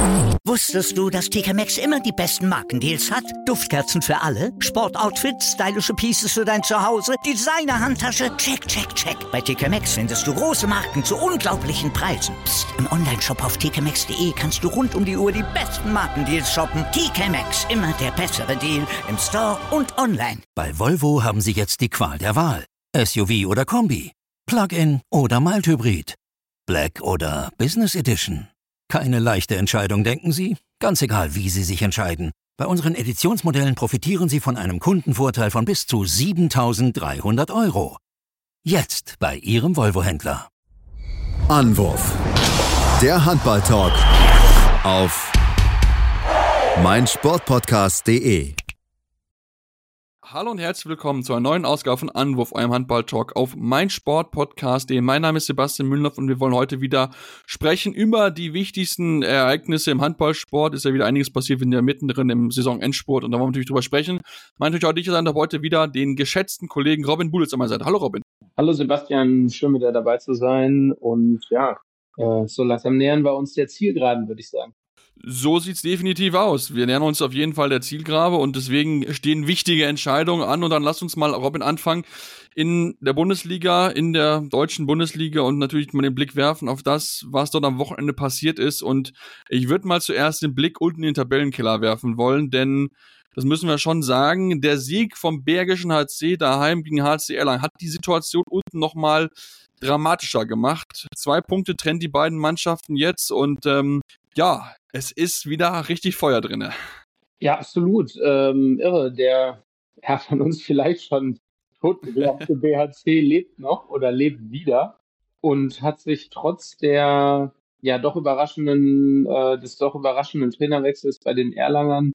Wusstest du, dass TK Maxx immer die besten Markendeals hat? Duftkerzen für alle, Sportoutfits, stylische Pieces für dein Zuhause, Designer-Handtasche, check, check, check. Bei TK Maxx findest du große Marken zu unglaublichen Preisen. Psst. Im Onlineshop auf tkmaxx.de kannst du rund um die Uhr die besten Markendeals shoppen. TK Maxx, immer der bessere Deal im Store und online. Bei Volvo haben Sie jetzt die Qual der Wahl. SUV oder Kombi, Plug-in oder Mild-Hybrid, Black oder Business Edition. Keine leichte Entscheidung, denken Sie? Ganz egal, wie Sie sich entscheiden. Bei unseren Editionsmodellen profitieren Sie von einem Kundenvorteil von bis zu 7.300 €. Jetzt bei Ihrem Volvo-Händler. Anwurf. Der Handball-Talk auf meinsportpodcast.de. Hallo und herzlich willkommen zu einer neuen Ausgabe von Anwurf, eurem Handball-Talk auf meinsportpodcast.de. Mein Name ist Sebastian Mühlenhoff und wir wollen heute wieder sprechen über die wichtigsten Ereignisse im Handballsport. Ist ja wieder einiges passiert, wir sind ja mittendrin im Saisonendsport und da wollen wir natürlich drüber sprechen. Mein natürlich heute sein, heute wieder den geschätzten Kollegen Robin Bulitz an meiner Seite. Hallo Robin. Hallo Sebastian, schön wieder dabei zu sein und so langsam nähern wir uns der Zielgeraden, würde ich sagen. So sieht's definitiv aus. Wir nähern uns auf jeden Fall der Zielgerade und deswegen stehen wichtige Entscheidungen an. Und dann lass uns mal, Robin, anfangen in der Bundesliga, in der deutschen Bundesliga und natürlich mal den Blick werfen auf das, was dort am Wochenende passiert ist. Und ich würde mal zuerst den Blick unten in den Tabellenkeller werfen wollen, denn das müssen wir schon sagen, der Sieg vom Bergischen HC daheim gegen HC Erlangen hat die Situation unten nochmal dramatischer gemacht. 2 Punkte trennt die beiden Mannschaften jetzt und es ist wieder richtig Feuer drinne. Ja, absolut. Irre. Der Herr von uns vielleicht schon totgeglaubte BHC lebt noch oder lebt wieder und hat sich trotz der des doch überraschenden Trainerwechsels bei den Erlangern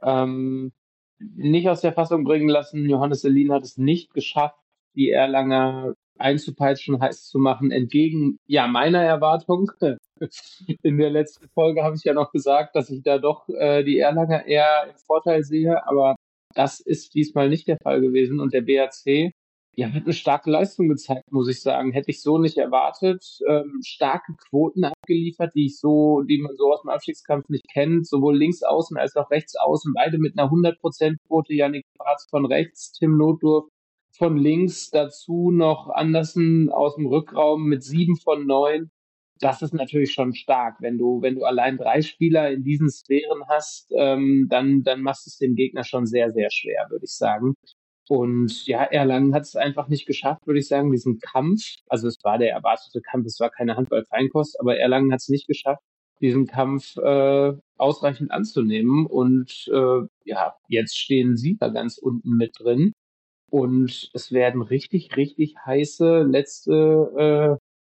nicht aus der Fassung bringen lassen. Johannes Selin hat es nicht geschafft, die Erlanger einzupeitschen, heiß zu machen, entgegen meiner Erwartung. In der letzten Folge habe ich ja noch gesagt, dass ich da doch die Erlanger eher im Vorteil sehe, aber das ist diesmal nicht der Fall gewesen und der BHC hat eine starke Leistung gezeigt, muss ich sagen. Hätte ich so nicht erwartet. Starke Quoten abgeliefert, die man so aus dem Abstiegskampf nicht kennt, sowohl links außen als auch rechts außen, beide mit einer 100%-Quote. Yannick Barz von rechts, Tim Notdurf von links, dazu noch Andersen aus dem Rückraum mit 7 von 9. Das ist natürlich schon stark. Wenn du allein 3 Spieler in diesen Sphären hast, dann machst du es dem Gegner schon sehr, sehr schwer, würde ich sagen. Und Erlangen hat es einfach nicht geschafft, würde ich sagen, diesen Kampf, also es war der erwartete Kampf, es war keine Handball-Feinkost, aber Erlangen hat es nicht geschafft, diesen Kampf ausreichend anzunehmen. Und jetzt stehen sie da ganz unten mit drin. Und es werden richtig, richtig heiße letzte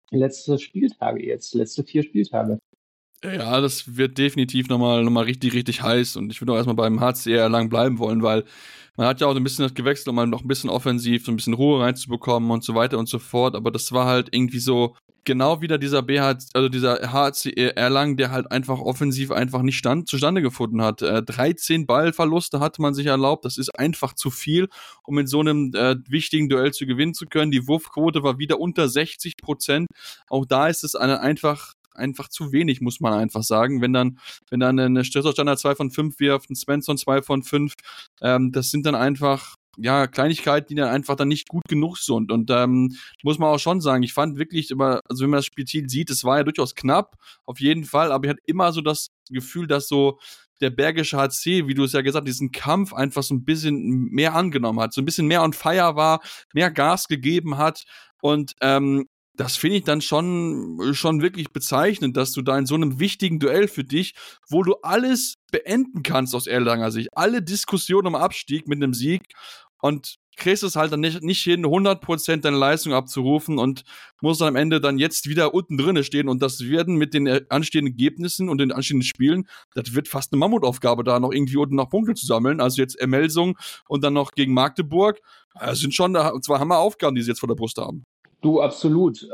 4 Spieltage. Ja, das wird definitiv nochmal richtig, richtig heiß und ich würde auch erstmal beim HC Erlangen bleiben wollen, weil man hat ja auch so ein bisschen das gewechselt, um mal noch ein bisschen offensiv, so ein bisschen Ruhe reinzubekommen und so weiter und so fort, aber das war halt irgendwie so genau wieder dieser HC Erlangen, der halt einfach offensiv einfach nicht zustande gefunden hat. 13 Ballverluste hatte man sich erlaubt, das ist einfach zu viel, um in so einem wichtigen Duell zu gewinnen zu können. Die Wurfquote war wieder unter 60%. Auch da ist es einfach zu wenig, muss man einfach sagen. Wenn dann eine Stößerstandard 2 von 5 wirft, ein Svensson 2 von 5, das sind dann einfach Kleinigkeiten, die dann einfach dann nicht gut genug sind. Und muss man auch schon sagen, ich fand wirklich, wenn man das Spielziel sieht, es war ja durchaus knapp, auf jeden Fall, aber ich hatte immer so das Gefühl, dass so der Bergische HC, wie du es ja gesagt hast, diesen Kampf einfach so ein bisschen mehr angenommen hat, so ein bisschen mehr on fire war, mehr Gas gegeben hat und das finde ich dann schon wirklich bezeichnend, dass du da in so einem wichtigen Duell für dich, wo du alles beenden kannst aus Erlanger Sicht, alle Diskussionen um Abstieg mit einem Sieg und kriegst es halt dann nicht hin, 100% deine Leistung abzurufen und musst dann am Ende dann jetzt wieder unten drinne stehen und das werden mit den anstehenden Ergebnissen und den anstehenden Spielen, das wird fast eine Mammutaufgabe, da noch irgendwie unten noch Punkte zu sammeln, also jetzt Melsung und dann noch gegen Magdeburg, das sind schon 2 Hammeraufgaben, die sie jetzt vor der Brust haben. Du, absolut.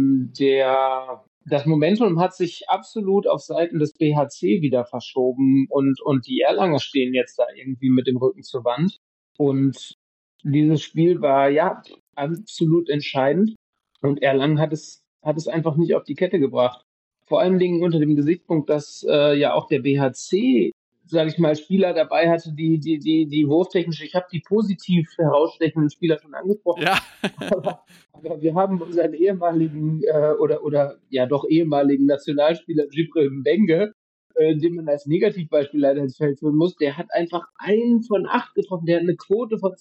Das Momentum hat sich absolut auf Seiten des BHC wieder verschoben und die Erlanger stehen jetzt da irgendwie mit dem Rücken zur Wand. Und dieses Spiel war absolut entscheidend und Erlangen hat es einfach nicht auf die Kette gebracht. vor allen Dingen unter dem Gesichtspunkt, dass ja auch der BHC, sage ich mal, Spieler dabei hatte, die wurftechnisch, ich habe die positiv herausstechenden Spieler schon angesprochen, Ja. aber wir haben unseren ehemaligen ehemaligen Nationalspieler Djibril Mbengue, den man als Negativbeispiel leider ins Feld führen muss, der hat einfach 1 von 8 getroffen, der hat eine Quote von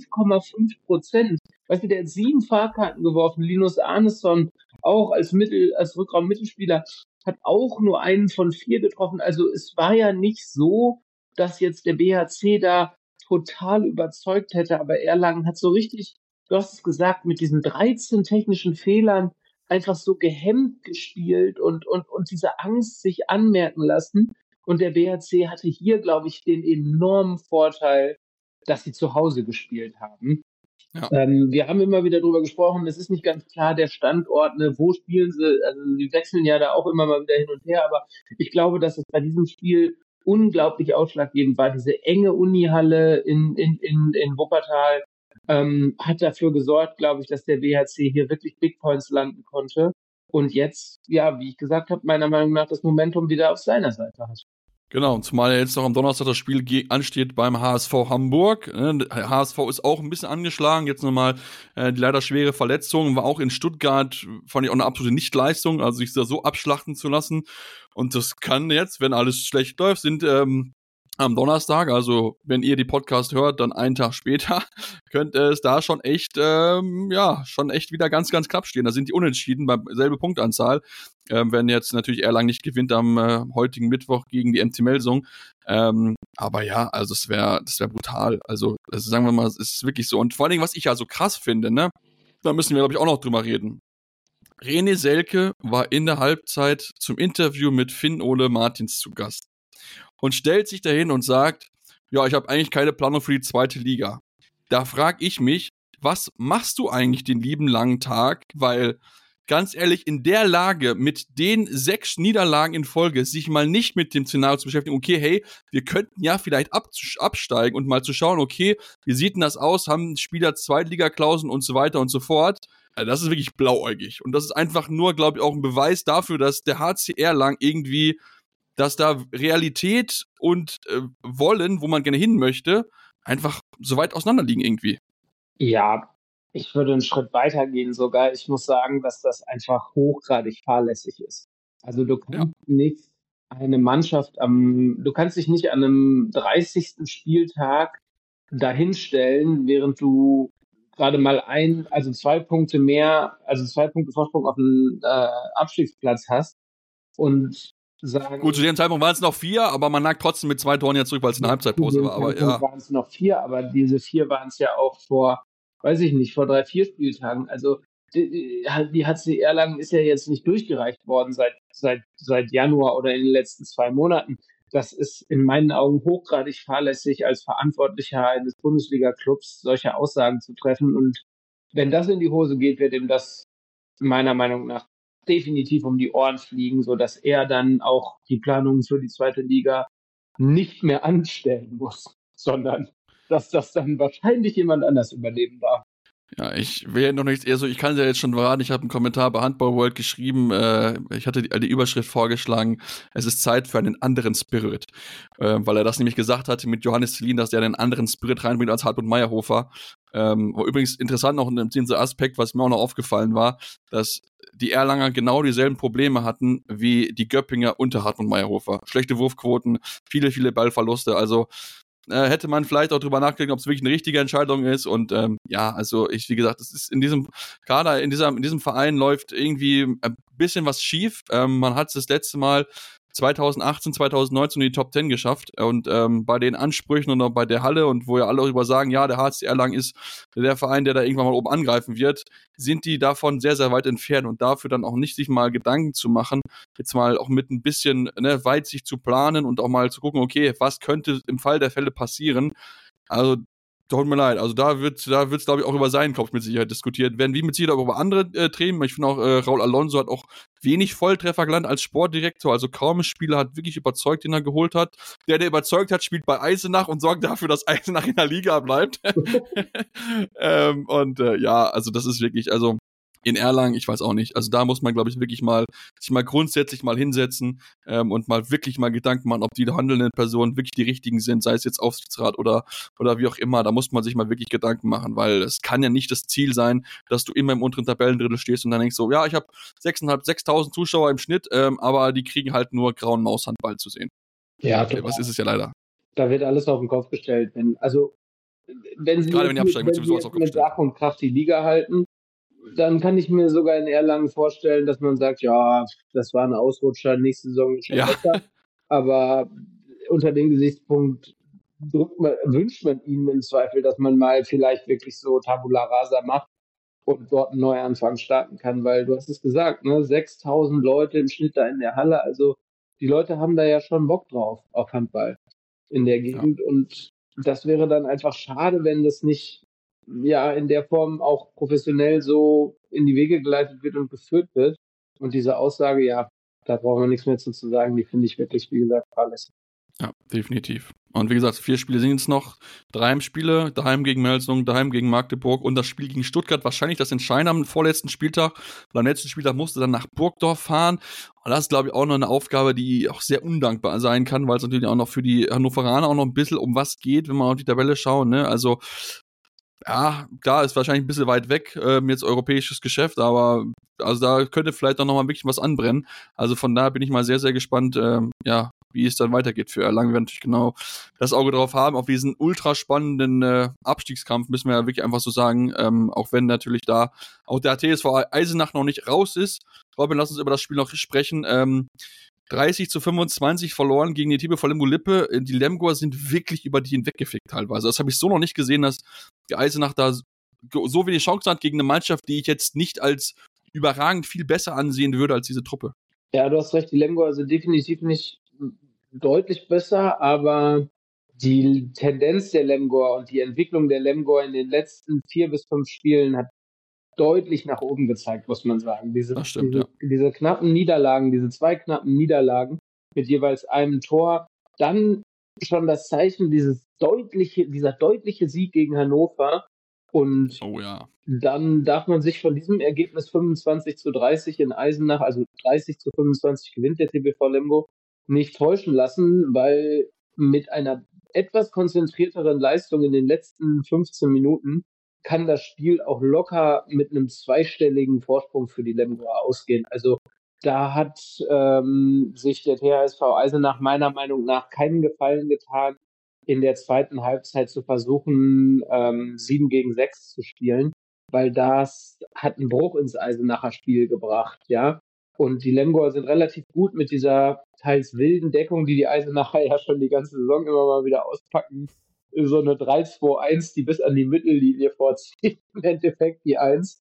12,5%. Weißt du, der hat 7 Fahrkarten geworfen. Linus Arneson, auch als Rückraum-Mittelspieler, hat auch nur 1 von 4 getroffen. Also es war ja nicht so, dass jetzt der BHC da total überzeugt hätte, aber Erlangen hat so richtig, du hast es gesagt, mit diesen 13 technischen Fehlern einfach so gehemmt gespielt und diese Angst sich anmerken lassen. Und der BHC hatte hier, glaube ich, den enormen Vorteil, dass sie zu Hause gespielt haben. Ja. Wir haben immer wieder drüber gesprochen, es ist nicht ganz klar, der Standort, ne, wo spielen sie, also sie wechseln ja da auch immer mal wieder hin und her, aber ich glaube, dass es bei diesem Spiel unglaublich ausschlaggebend war. Diese enge Unihalle in Wuppertal hat dafür gesorgt, glaube ich, dass der BHC hier wirklich Big Points landen konnte und jetzt, ja, wie ich gesagt habe, meiner Meinung nach das Momentum wieder auf seiner Seite hat. Genau, zumal jetzt noch am Donnerstag das Spiel ansteht beim HSV Hamburg. Der HSV ist auch ein bisschen angeschlagen, jetzt nochmal die leider schwere Verletzung, war auch in Stuttgart, fand ich auch eine absolute Nichtleistung, also sich da so abschlachten zu lassen. Und das kann jetzt, wenn alles schlecht läuft, sind am Donnerstag, also wenn ihr die Podcast hört, dann einen Tag später, könnte es da schon echt wieder ganz, ganz knapp stehen. Da sind die Unentschieden bei selbe Punktanzahl. Wenn jetzt natürlich Erlangen nicht gewinnt am heutigen Mittwoch gegen die MC Melsung. Aber ja, also das wäre brutal. Also sagen wir mal, es ist wirklich so. Und vor allen Dingen, was ich ja so krass finde, ne, da müssen wir, glaube ich, auch noch drüber reden. René Selke war in der Halbzeit zum Interview mit Finn-Ole Martins zu Gast und stellt sich dahin und sagt, ja, ich habe eigentlich keine Planung für die 2. Liga. Da frage ich mich, was machst du eigentlich den lieben langen Tag? Weil, ganz ehrlich, in der Lage, mit den 6 Niederlagen in Folge, sich mal nicht mit dem Szenario zu beschäftigen, okay, hey, wir könnten ja vielleicht absteigen und mal zu schauen, okay, wie sieht denn das aus? Haben Spieler Zweitliga-Klauseln und so weiter und so fort? Das ist wirklich blauäugig. Und das ist einfach nur, glaube ich, auch ein Beweis dafür, dass der HC Erlangen irgendwie, dass da Realität und Wollen, wo man gerne hin möchte, einfach so weit auseinander liegen irgendwie. Ja, ich würde einen Schritt weiter gehen sogar. Ich muss sagen, dass das einfach hochgradig fahrlässig ist. Also du kannst nicht eine Mannschaft du kannst dich nicht an einem 30. Spieltag dahinstellen, während du gerade mal 2 Punkte mehr, also 2 Punkte Vorsprung auf den Abstiegsplatz hast und sagen. Gut, zu dem Zeitpunkt waren es noch 4, aber man lag trotzdem mit 2 Toren ja zurück, weil es eine Halbzeitpause war. Aber ja. Waren es noch 4, aber diese 4 waren es ja auch vor 3-4 Spieltagen. Also die HC Erlangen ist ja jetzt nicht durchgereicht worden seit Januar oder in den letzten 2 Monaten. Das ist in meinen Augen hochgradig fahrlässig, als Verantwortlicher eines Bundesliga-Clubs solche Aussagen zu treffen. Und wenn das in die Hose geht, wird ihm das meiner Meinung nach definitiv um die Ohren fliegen, sodass er dann auch die Planungen für die 2. Liga nicht mehr anstellen muss, sondern dass das dann wahrscheinlich jemand anders übernehmen darf. Ja, ich will ja noch nichts, ich kann es ja jetzt schon verraten, ich habe einen Kommentar bei Handball World geschrieben, ich hatte die Überschrift vorgeschlagen, es ist Zeit für einen anderen Spirit, weil er das nämlich gesagt hatte mit Johannes Zelin, dass der einen anderen Spirit reinbringt als Hartmut Meyerhofer. Übrigens interessant noch in diesem Aspekt, was mir auch noch aufgefallen war, dass die Erlanger genau dieselben Probleme hatten wie die Göppinger unter Hartmut Meyerhofer. Schlechte Wurfquoten, viele, viele Ballverluste, also hätte man vielleicht auch drüber nachgedacht, ob es wirklich eine richtige Entscheidung ist. Und also wie gesagt, es ist in diesem Kader, in diesem Verein läuft irgendwie ein bisschen was schief. Man hat es das letzte Mal 2018, 2019 in die Top 10 geschafft und bei den Ansprüchen und auch bei der Halle und wo ja alle darüber sagen, ja, der HC Erlangen ist der Verein, der da irgendwann mal oben angreifen wird, sind die davon sehr, sehr weit entfernt und dafür dann auch nicht sich mal Gedanken zu machen, jetzt mal auch mit ein bisschen Weitsicht zu planen und auch mal zu gucken, okay, was könnte im Fall der Fälle passieren. Also tut mir leid, also da wird's, glaube ich, auch über seinen Kopf mit Sicherheit diskutiert werden, wie mit Sicherheit auch über andere Themen. Ich finde auch, Raul Alonso hat auch wenig Volltreffer gelandet als Sportdirektor, also kaum ein Spieler hat wirklich überzeugt, den er geholt hat. Der überzeugt hat, spielt bei Eisenach und sorgt dafür, dass Eisenach in der Liga bleibt. Also das ist wirklich, also in Erlangen, ich weiß auch nicht. Also da muss man, glaube ich, wirklich mal sich mal grundsätzlich mal hinsetzen und mal wirklich mal Gedanken machen, ob die handelnden Personen wirklich die richtigen sind, sei es jetzt Aufsichtsrat oder wie auch immer. Da muss man sich mal wirklich Gedanken machen, weil es kann ja nicht das Ziel sein, dass du immer im unteren Tabellendrittel stehst und dann denkst so, ja, ich habe 6.500 Zuschauer im Schnitt, aber die kriegen halt nur grauen Maushandball zu sehen. Ja, okay, was ist es ja leider. Da wird alles auf den Kopf gestellt. Wenn sie gerade wenn die absteigen, wird sowieso alles auf den Kopf mit Sach und Kraft die Liga halten, dann kann ich mir sogar in Erlangen vorstellen, dass man sagt, ja, das war ein Ausrutscher, nächste Saison ist schon besser. Aber unter dem Gesichtspunkt wünscht man ihnen im Zweifel, dass man mal vielleicht wirklich so Tabula Rasa macht und dort einen Neuanfang starten kann, weil du hast es gesagt, ne, 6.000 Leute im Schnitt da in der Halle, also die Leute haben da ja schon Bock drauf, auf Handball in der Gegend und das wäre dann einfach schade, wenn das nicht in der Form auch professionell so in die Wege geleitet wird und geführt wird. Und diese Aussage, da brauchen wir nichts mehr zu sagen, die finde ich wirklich, wie gesagt, fahrlässig. Ja, definitiv. Und wie gesagt, 4 Spiele sind jetzt noch, 3 Heimspiele, daheim gegen Melsungen, daheim gegen Magdeburg und das Spiel gegen Stuttgart, wahrscheinlich das Entscheidende am vorletzten Spieltag. Und am letzten Spieltag musste dann nach Burgdorf fahren. Und das ist, glaube ich, auch noch eine Aufgabe, die auch sehr undankbar sein kann, weil es natürlich auch noch für die Hannoveraner auch noch ein bisschen um was geht, wenn man auf die Tabelle schaut, ne? Also, ja, klar, ist wahrscheinlich ein bisschen weit weg, jetzt europäisches Geschäft, aber also da könnte vielleicht auch noch mal wirklich was anbrennen. Also von daher bin ich mal sehr, sehr gespannt, wie es dann weitergeht für Erlangen. Wir werden natürlich genau das Auge drauf haben. Auf diesen ultra spannenden Abstiegskampf müssen wir ja wirklich einfach so sagen, auch wenn natürlich da auch der TSV Eisenach noch nicht raus ist. Robin, lass uns über das Spiel noch sprechen. 30-25 verloren gegen die TBV Lemgo-Lippe. Die Lemgoer sind wirklich über die hinweggefickt teilweise. Das habe ich so noch nicht gesehen, dass die Eisenach da so wenig Chancen hat gegen eine Mannschaft, die ich jetzt nicht als überragend viel besser ansehen würde als diese Truppe. Ja, du hast recht, die Lemgoer sind definitiv nicht deutlich besser, aber die Tendenz der Lemgoer und die Entwicklung der Lemgoer in den letzten 4 bis 5 Spielen hat deutlich nach oben gezeigt, muss man sagen. Diese knappen Niederlagen, diese 2 knappen Niederlagen mit jeweils einem Tor, dann schon das Zeichen, dieser deutliche Sieg gegen Hannover und dann darf man sich von diesem Ergebnis 25-30 in Eisenach, also 30-25 gewinnt der TBV Lemgo, nicht täuschen lassen, weil mit einer etwas konzentrierteren Leistung in den letzten 15 Minuten kann das Spiel auch locker mit einem 2-stelligen Vorsprung für die Lemgoer ausgehen. Also da hat sich der THSV Eisenach meiner Meinung nach keinen Gefallen getan, in der zweiten Halbzeit zu versuchen, 7-6 zu spielen, weil das hat einen Bruch ins Eisenacher Spiel gebracht, ja. Und die Lemgoer sind relativ gut mit dieser teils wilden Deckung, die Eisenacher ja schon die ganze Saison immer mal wieder auspacken. So eine 3-2-1, die bis an die Mittellinie vorzieht, im Endeffekt die 1.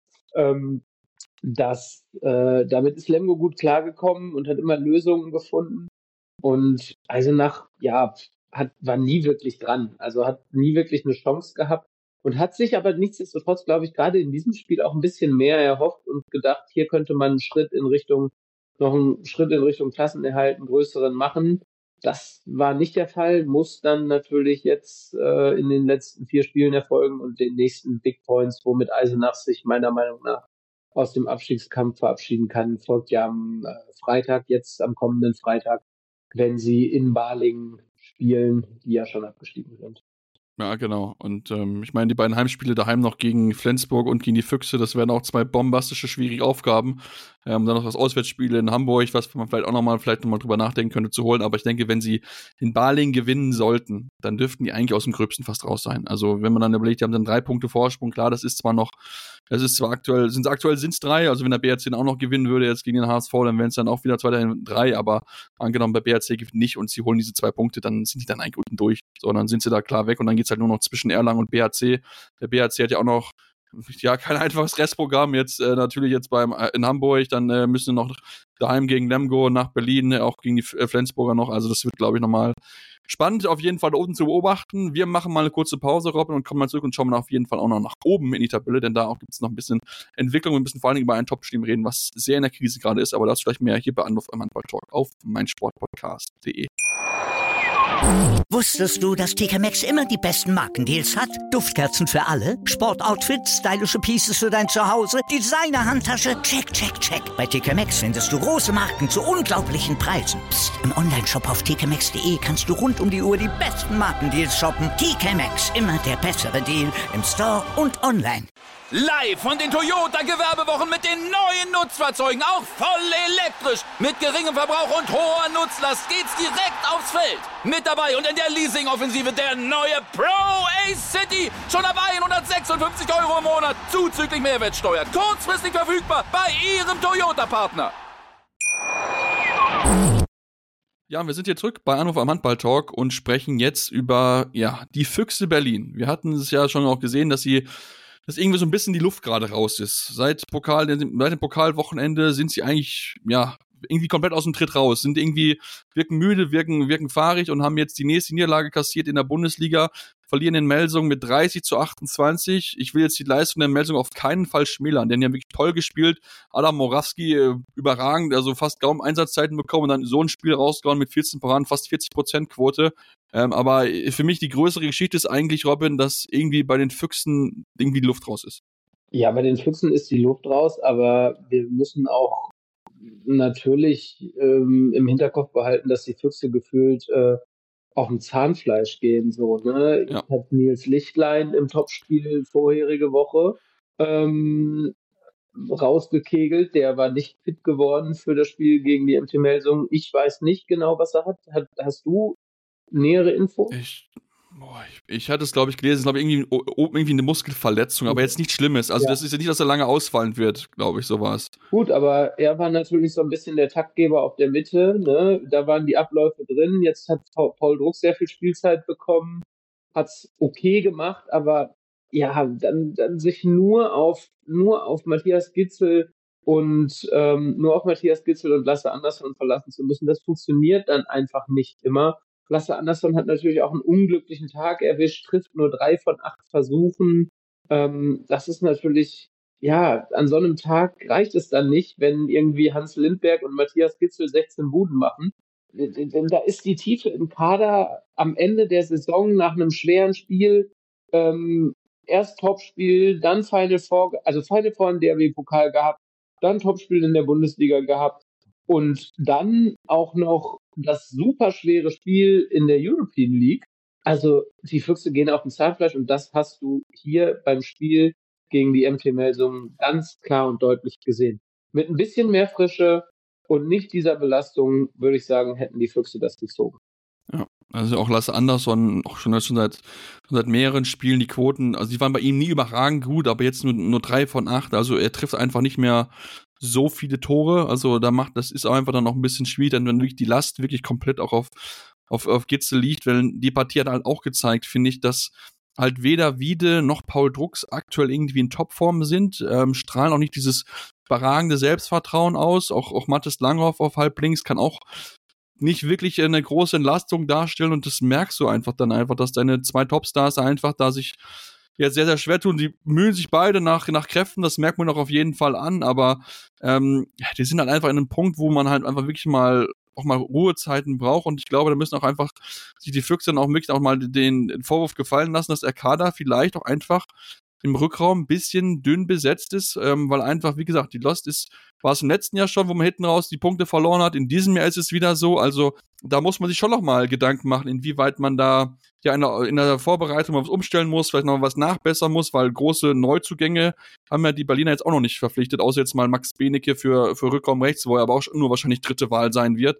Damit ist Lemgo gut klargekommen und hat immer Lösungen gefunden. Und Eisenach, war nie wirklich dran. Also hat nie wirklich eine Chance gehabt und hat sich aber nichtsdestotrotz, glaube ich, gerade in diesem Spiel auch ein bisschen mehr erhofft und gedacht, hier könnte man einen Schritt in Richtung Klassenerhalt, einen größeren machen. Das war nicht der Fall, muss dann natürlich jetzt in den letzten 4 Spielen erfolgen und den nächsten Big Points, womit Eisenach sich meiner Meinung nach aus dem Abstiegskampf verabschieden kann, folgt ja am kommenden Freitag, wenn sie in Balingen spielen, die ja schon abgestiegen sind. Ja, genau. Und ich meine, die beiden Heimspiele daheim noch gegen Flensburg und gegen die Füchse, das wären auch 2 bombastische, schwierige Aufgaben. Dann noch das Auswärtsspiel in Hamburg, was man vielleicht noch mal drüber nachdenken könnte, zu holen. Aber ich denke, wenn sie in Balingen gewinnen sollten, dann dürften die eigentlich aus dem Gröbsten fast raus sein. Also wenn man dann überlegt, die haben dann 3 Punkte Vorsprung, klar, aktuell sind es 3, also wenn der BRC auch noch gewinnen würde jetzt gegen den HSV, dann wären es dann auch wieder 3, aber angenommen, bei BRC gewinnt nicht und sie holen diese 2 Punkte, dann sind die dann eigentlich unten durch. So, dann sind sie da klar weg und dann geht's halt nur noch zwischen Erlangen und BRC. Der BRC hat ja auch noch kein einfaches Restprogramm jetzt natürlich jetzt in Hamburg, dann müssen wir noch daheim gegen Lemgo, nach Berlin, auch gegen die Flensburger noch, also das wird, glaube ich, nochmal spannend auf jeden Fall da oben zu beobachten. Wir machen mal eine kurze Pause, Robin, und kommen mal zurück und schauen mal auf jeden Fall auch noch nach oben in die Tabelle, denn da auch gibt es noch ein bisschen Entwicklung und ein bisschen vor allen Dingen über ein Top-Team reden, was sehr in der Krise gerade ist, aber dazu vielleicht mehr hier bei Anruf im Handball-Talk auf meinsportpodcast.de. Wusstest du, dass TK Maxx immer die besten Markendeals hat? Duftkerzen für alle, Sportoutfits, stylische Pieces für dein Zuhause, Designer-Handtasche, check, check, check. Bei TK Maxx findest du große Marken zu unglaublichen Preisen. Psst. Im Onlineshop auf tkmaxx.de kannst du rund um die Uhr die besten Markendeals shoppen. TK Maxx, immer der bessere Deal im Store und online. Live von den Toyota-Gewerbewochen mit den neuen Nutzfahrzeugen, auch voll elektrisch. Mit geringem Verbrauch und hoher Nutzlast geht's direkt aufs Feld. Mit dabei und in der Leasing-Offensive der neue Pro-Ace-City. Schon ab 156 € im Monat, zuzüglich Mehrwertsteuer. Kurzfristig verfügbar bei Ihrem Toyota-Partner. Ja, wir sind hier zurück bei Anruf am Handball-Talk und sprechen jetzt über, die Füchse Berlin. Wir hatten es ja schon auch gesehen, dass irgendwie so ein bisschen die Luft gerade raus ist. Seit dem Pokalwochenende sind sie eigentlich, irgendwie komplett aus dem Tritt raus, wirken müde, wirken fahrig und haben jetzt die nächste Niederlage kassiert in der Bundesliga, verlieren in Melsung mit 30-28. Ich will jetzt die Leistung der Melsung auf keinen Fall schmälern, denn die haben wirklich toll gespielt. Adam Morawski, überragend, also fast kaum Einsatzzeiten bekommen und dann so ein Spiel rausgehauen mit 14 Paraden, fast 40% Quote. Aber für mich die größere Geschichte ist eigentlich, Robin, dass irgendwie bei den Füchsen irgendwie die Luft raus ist. Ja, bei den Füchsen ist die Luft raus, aber wir müssen auch natürlich im Hinterkopf behalten, dass die Füchse gefühlt auf dem Zahnfleisch gehen. So, ne? Ja. Ich hatte Nils Lichtlein im Topspiel vorherige Woche rausgekegelt. Der war nicht fit geworden für das Spiel gegen die MT Melsung. Ich weiß nicht genau, was er hat. Hast du nähere Info? Ich hatte es, glaube ich, gelesen, irgendwie eine Muskelverletzung, aber jetzt nichts Schlimmes. Also das ist ja nicht, dass er lange ausfallen wird, glaube ich, so war es. Gut, aber er war natürlich so ein bisschen der Taktgeber auf der Mitte, ne? Da waren die Abläufe drin. Jetzt hat Paul Druck sehr viel Spielzeit bekommen, hat's okay gemacht, aber ja, dann sich nur auf Matthias Gitzel und Lasse Andersson verlassen zu müssen, das funktioniert dann einfach nicht immer. Lasse Andersson hat natürlich auch einen unglücklichen Tag erwischt, trifft nur 3 von 8 Versuchen. Das ist natürlich, an so einem Tag reicht es dann nicht, wenn irgendwie Hans Lindberg und Matthias Gitzel 16 Buden machen. Denn da ist die Tiefe im Kader am Ende der Saison nach einem schweren Spiel, erst Topspiel, dann Final Four im DRB-Pokal gehabt, dann Topspiel in der Bundesliga gehabt und dann auch noch das super schwere Spiel in der European League. Also die Füchse gehen auf den Zahnfleisch und das hast du hier beim Spiel gegen die MT Melsung ganz klar und deutlich gesehen. Mit ein bisschen mehr Frische und nicht dieser Belastung, würde ich sagen, hätten die Füchse das gezogen. Ja, also auch Lasse Andersson, auch schon seit mehreren Spielen die Quoten, also die waren bei ihm nie überragend gut, aber jetzt nur 3 von 8, also er trifft einfach nicht mehr so viele Tore, also das ist auch einfach dann noch ein bisschen schwierig, wenn wirklich die Last wirklich komplett auch auf Gitzel liegt, weil die Partie hat halt auch gezeigt, finde ich, dass halt weder Wiede noch Paul Drucks aktuell irgendwie in Topform sind, strahlen auch nicht dieses überragende Selbstvertrauen aus, auch Mathis Langhoff auf halblinks kann auch nicht wirklich eine große Entlastung darstellen und das merkst du einfach, dass deine 2 Topstars einfach da sich jetzt sehr, sehr schwer tun. Die mühen sich beide nach Kräften, das merkt man auch auf jeden Fall an, aber die sind halt einfach in einem Punkt, wo man halt einfach wirklich auch mal Ruhezeiten braucht und ich glaube, da müssen auch einfach sich die Füchse dann auch wirklich auch mal den Vorwurf gefallen lassen, dass der Kader vielleicht auch einfach im Rückraum ein bisschen dünn besetzt ist, weil einfach, wie gesagt, die Lost war es im letzten Jahr schon, wo man hinten raus die Punkte verloren hat, in diesem Jahr ist es wieder so, also da muss man sich schon noch mal Gedanken machen, inwieweit man da in der Vorbereitung mal was umstellen muss, vielleicht noch was nachbessern muss, weil große Neuzugänge haben ja die Berliner jetzt auch noch nicht verpflichtet, außer jetzt mal Max Benecke für Rückraum rechts, wo er aber auch nur wahrscheinlich 3. Wahl sein wird.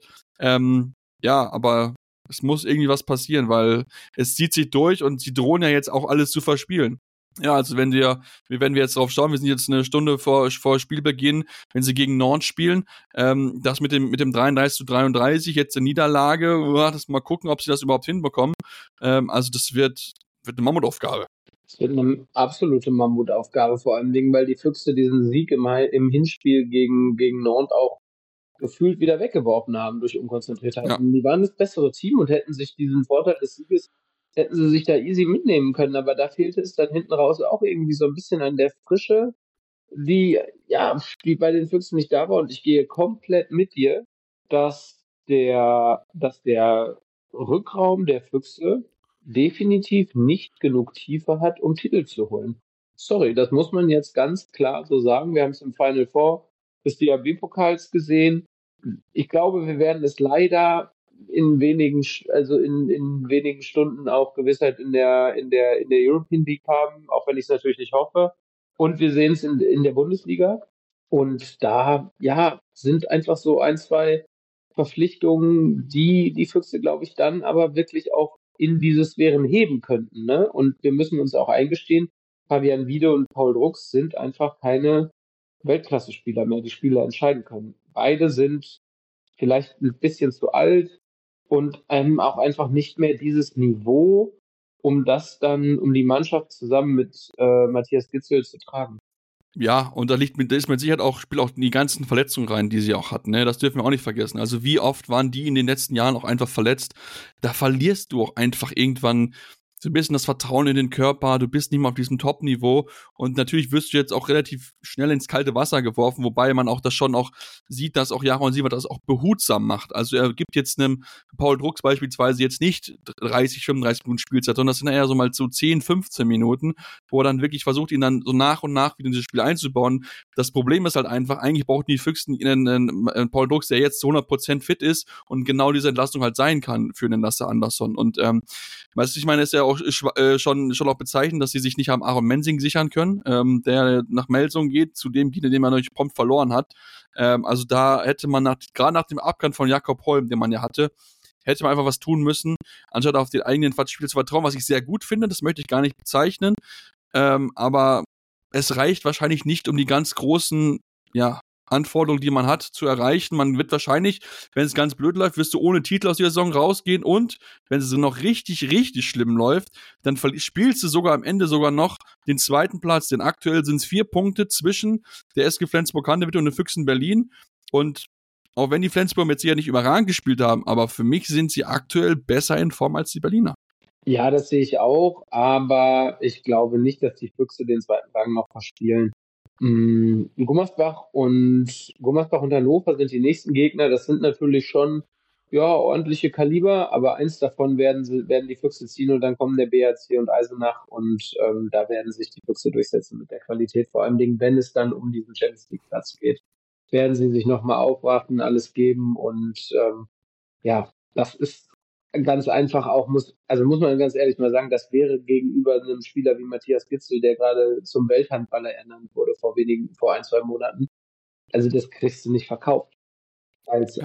Aber es muss irgendwie was passieren, weil es zieht sich durch und sie drohen ja jetzt auch alles zu verspielen. Ja, also wenn wir jetzt drauf schauen, wir sind jetzt eine Stunde vor Spielbeginn, wenn sie gegen Nantes spielen, das mit dem 33-33, jetzt eine Niederlage, das mal gucken, ob sie das überhaupt hinbekommen. Also das wird eine Mammutaufgabe. Es wird eine absolute Mammutaufgabe, vor allen Dingen, weil die Füchse diesen Sieg im Hinspiel gegen Nantes auch gefühlt wieder weggeworfen haben durch Unkonzentriertheit. Ja. Die waren das bessere Team und hätten sich diesen Vorteil des Sieges hätten sie sich da easy mitnehmen können, aber da fehlte es dann hinten raus auch irgendwie so ein bisschen an der Frische, die bei den Füchsen nicht da war und ich gehe komplett mit dir, dass der Rückraum der Füchse definitiv nicht genug Tiefe hat, um Titel zu holen. Sorry, das muss man jetzt ganz klar so sagen. Wir haben es im Final Four des DHB-Pokals gesehen. Ich glaube, wir werden es leider in wenigen Stunden auch Gewissheit in der European League haben, auch wenn ich es natürlich nicht hoffe. Und wir sehen es in der Bundesliga. Und da, ja, sind einfach so ein, zwei Verpflichtungen, die Füchse, glaube ich, dann aber wirklich auch in diese Sphären heben könnten, ne? Und wir müssen uns auch eingestehen, Fabian Wiede und Paul Drucks sind einfach keine Weltklasse-Spieler mehr, die Spieler entscheiden können. Beide sind vielleicht ein bisschen zu alt und auch einfach nicht mehr dieses Niveau, um die Mannschaft zusammen mit Matthias Gitzel zu tragen. Ja, und da ist mit Sicherheit spielt auch die ganzen Verletzungen rein, die sie auch hatten, ne? Das dürfen wir auch nicht vergessen. Also wie oft waren die in den letzten Jahren auch einfach verletzt? Da verlierst du auch einfach irgendwann so ein bisschen das Vertrauen in den Körper, du bist nicht mehr auf diesem Top-Niveau und natürlich wirst du jetzt auch relativ schnell ins kalte Wasser geworfen, wobei man auch das schon auch sieht, dass auch Jaron Sievert das auch behutsam macht. Also er gibt jetzt einem Paul Drucks beispielsweise jetzt nicht 30, 35 Minuten Spielzeit, sondern das sind eher so mal so 10, 15 Minuten, wo er dann wirklich versucht, ihn dann so nach und nach wieder in dieses Spiel einzubauen. Das Problem ist halt einfach, eigentlich brauchen die Füchse einen Paul Drucks, der jetzt zu 100% fit ist und genau diese Entlastung halt sein kann für den Lasse Andersson. Und weißt du, ich meine, ist ja auch schon auch bezeichnend, dass sie sich nicht haben Aaron Mensing sichern können, der nach Melsung geht, zu dem Gegner, den man natürlich prompt verloren hat. Also da hätte man gerade nach dem Abgang von Jakob Holm, den man ja hatte, hätte man einfach was tun müssen, anstatt auf den eigenen Spieler zu vertrauen, was ich sehr gut finde, das möchte ich gar nicht bezeichnen. Aber es reicht wahrscheinlich nicht, um die ganz großen, Anforderungen, die man hat, zu erreichen. Man wird wahrscheinlich, wenn es ganz blöd läuft, wirst du ohne Titel aus dieser Saison rausgehen und wenn es so noch richtig, richtig schlimm läuft, dann spielst du sogar am Ende sogar noch den zweiten Platz, denn aktuell sind es 4 Punkte zwischen der SG Flensburg-Handewitt und den Füchsen Berlin und auch wenn die Flensburg jetzt ja nicht überragend gespielt haben, aber für mich sind sie aktuell besser in Form als die Berliner. Ja, das sehe ich auch, aber ich glaube nicht, dass die Füchse den zweiten Rang noch verspielen. Gummersbach und Hannover sind die nächsten Gegner. Das sind natürlich schon ordentliche Kaliber, aber eins davon werden die Füchse ziehen und dann kommen der BHC und Eisenach und da werden sich die Füchse durchsetzen mit der Qualität. Vor allem, wenn es dann um diesen Champions League Platz geht, werden sie sich nochmal aufraffen, alles geben und das ist ganz einfach auch, muss man ganz ehrlich mal sagen, das wäre gegenüber einem Spieler wie Matthias Gitzel, der gerade zum Welthandballer ernannt wurde vor 1-2 Monaten. Also das kriegst du nicht verkauft. Als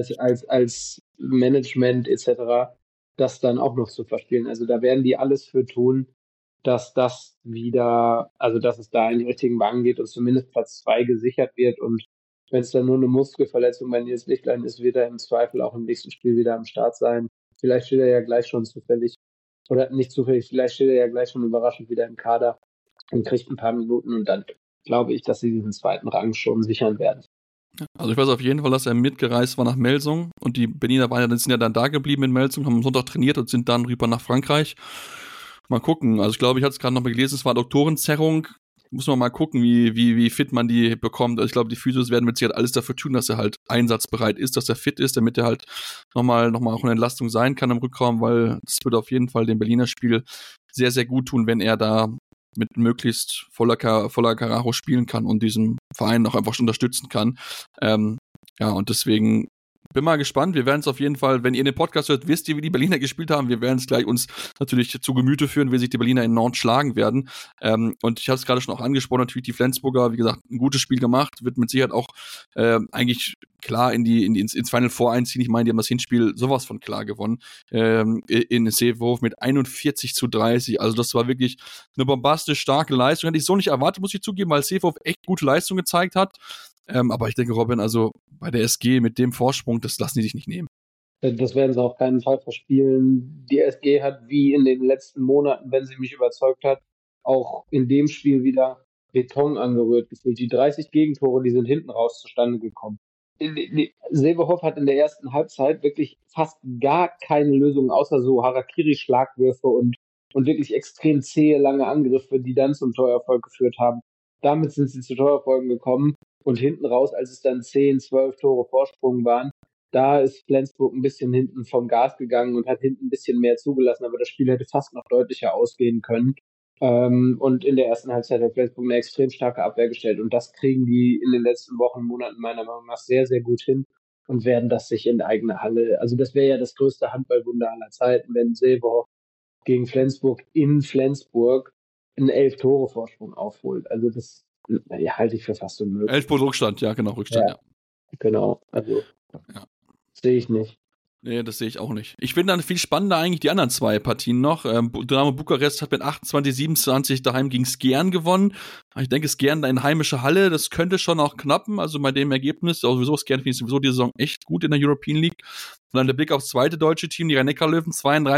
Management etc. das dann auch noch zu verspielen. Also da werden die alles für tun, dass das wieder, also dass es da in die richtigen Bahnen geht und zumindest Platz 2 gesichert wird und wenn es dann nur eine Muskelverletzung bei Nils Lichtlein ist, wird er im Zweifel auch im nächsten Spiel wieder am Start sein. Vielleicht steht er ja gleich schon zufällig, oder nicht zufällig, vielleicht steht er ja gleich schon überraschend wieder im Kader und kriegt ein paar Minuten und dann glaube ich, dass sie diesen zweiten Rang schon sichern werden. Also ich weiß auf jeden Fall, dass er mitgereist war nach Melsung und die Berliner sind ja dann da geblieben in Melsung, haben am Sonntag trainiert und sind dann rüber nach Frankreich. Mal gucken, also ich glaube, ich hatte es gerade noch mal gelesen, es war Doktorenzerrung. Muss man mal gucken, wie fit man die bekommt. Also ich glaube, die Physios werden mit Sicherheit alles dafür tun, dass er halt einsatzbereit ist, dass er fit ist, damit er halt nochmal auch eine Entlastung sein kann im Rückraum, weil das würde auf jeden Fall dem Berliner Spiel sehr, sehr gut tun, wenn er da mit möglichst voller Karacho spielen kann und diesen Verein noch einfach schon unterstützen kann. Und deswegen bin mal gespannt. Wir werden es auf jeden Fall, wenn ihr den Podcast hört, wisst ihr, wie die Berliner gespielt haben. Wir werden es gleich uns natürlich zu Gemüte führen, wie sich die Berliner in Nantes schlagen werden. Und ich habe es gerade schon auch angesprochen, natürlich die Flensburger, wie gesagt, ein gutes Spiel gemacht, wird mit Sicherheit auch eigentlich klar ins Final Four einziehen. Ich meine, die haben das Hinspiel sowas von klar gewonnen in Seehof mit 41-30. Also das war wirklich eine bombastisch starke Leistung. Hätte ich so nicht erwartet, muss ich zugeben, weil Seehof echt gute Leistung gezeigt hat. Aber ich denke, Robin, also bei der SG mit dem Vorsprung, das lassen die sich nicht nehmen. Das werden sie auf keinen Fall verspielen. Die SG hat wie in den letzten Monaten, wenn sie mich überzeugt hat, auch in dem Spiel wieder Beton angerührt gefühlt. Die 30 Gegentore, die sind hinten raus zustande gekommen. Seehof hat in der ersten Halbzeit wirklich fast gar keine Lösung, außer so Harakiri-Schlagwürfe und wirklich extrem zähe, lange Angriffe, die dann zum Torerfolg geführt haben. Damit sind sie zu Torerfolgen gekommen und hinten raus, als es dann 10, 12 Tore Vorsprung waren, Da ist Flensburg ein bisschen hinten vom Gas gegangen und hat hinten ein bisschen mehr zugelassen, aber das Spiel hätte fast noch deutlicher ausgehen können. Und in der ersten Halbzeit hat Flensburg eine extrem starke Abwehr gestellt. Und das kriegen die in den letzten Wochen, Monaten meiner Meinung nach sehr, sehr gut hin und werden das sich in eigener Halle, also das wäre ja das größte Handballwunder aller Zeiten, wenn Silberhoff gegen Flensburg in Flensburg einen 11-Tore-Vorsprung aufholt. Also das halte ich für fast unmöglich. 11 pro Rückstand, ja, genau, Rückstand, ja. Genau, also sehe ich nicht. Nee, das sehe ich auch nicht. Ich finde dann viel spannender eigentlich die anderen 2 Partien noch. Dynamo Bukarest hat mit 28-27 daheim gegen Skjern gewonnen. Ich denke, Skjern in heimischer Halle, das könnte schon auch knappen, also bei dem Ergebnis. Also sowieso, Skjern finde ich sowieso die Saison echt gut in der European League. Und dann der Blick aufs zweite deutsche Team, die Rhein-Neckar-Löwen,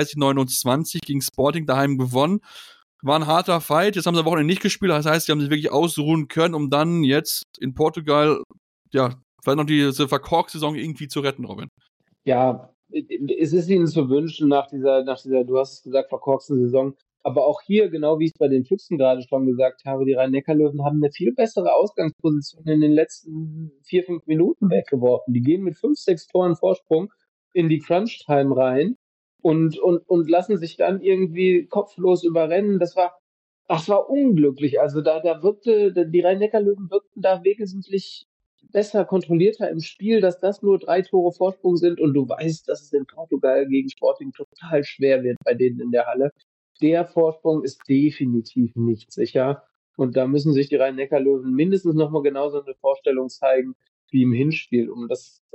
32-29 gegen Sporting daheim gewonnen. War ein harter Fight, jetzt haben sie am Wochenende nicht gespielt, das heißt, sie haben sich wirklich ausruhen können, um dann jetzt in Portugal, ja, vielleicht noch diese Verkork-Saison irgendwie zu retten, Robin. Ja, es ist ihnen zu wünschen nach dieser, du hast es gesagt, verkorksten Saison. Aber auch hier, genau wie ich es bei den Füchsen gerade schon gesagt habe, die Rhein-Neckar-Löwen haben eine viel bessere Ausgangsposition in den letzten 4-5 Minuten weggeworfen. Die gehen mit 5-6 Toren Vorsprung in die Crunch-Time rein und lassen sich dann irgendwie kopflos überrennen. Das war unglücklich. Also da wirkte, die Rhein-Neckar-Löwen wirkten da wesentlich besser, kontrollierter im Spiel, dass das nur 3 Tore Vorsprung sind und du weißt, dass es in Portugal gegen Sporting total schwer wird bei denen in der Halle. Der Vorsprung ist definitiv nicht sicher und da müssen sich die Rhein-Neckar-Löwen mindestens nochmal genauso eine Vorstellung zeigen wie im Hinspiel, um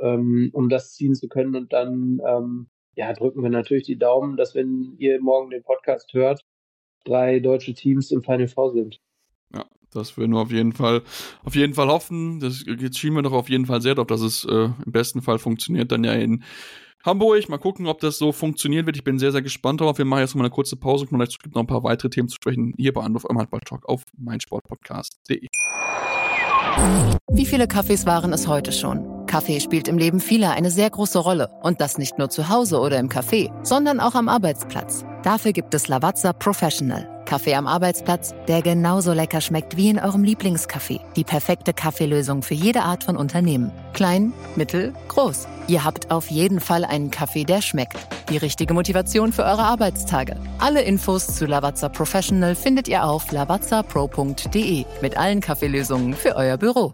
das ziehen zu können und dann drücken wir natürlich die Daumen, dass wenn ihr morgen den Podcast hört, 3 deutsche Teams im Final Four sind. Ja, das würden wir auf jeden Fall hoffen. Jetzt schieben wir doch auf jeden Fall sehr darauf, dass es im besten Fall funktioniert. Dann ja in Hamburg. Mal gucken, ob das so funktionieren wird. Ich bin sehr, sehr gespannt darauf. Wir machen jetzt noch mal eine kurze Pause und vielleicht gibt noch ein paar weitere Themen zu sprechen hier bei Anruf am Handball-Talk auf meinsportpodcast.de. Wie viele Kaffees waren es heute schon? Kaffee spielt im Leben vieler eine sehr große Rolle. Und das nicht nur zu Hause oder im Café, sondern auch am Arbeitsplatz. Dafür gibt es Lavazza Professional. Kaffee am Arbeitsplatz, der genauso lecker schmeckt wie in eurem Lieblingscafé. Die perfekte Kaffeelösung für jede Art von Unternehmen. Klein, mittel, groß. Ihr habt auf jeden Fall einen Kaffee, der schmeckt. Die richtige Motivation für eure Arbeitstage. Alle Infos zu Lavazza Professional findet ihr auf lavazzapro.de mit allen Kaffeelösungen für euer Büro.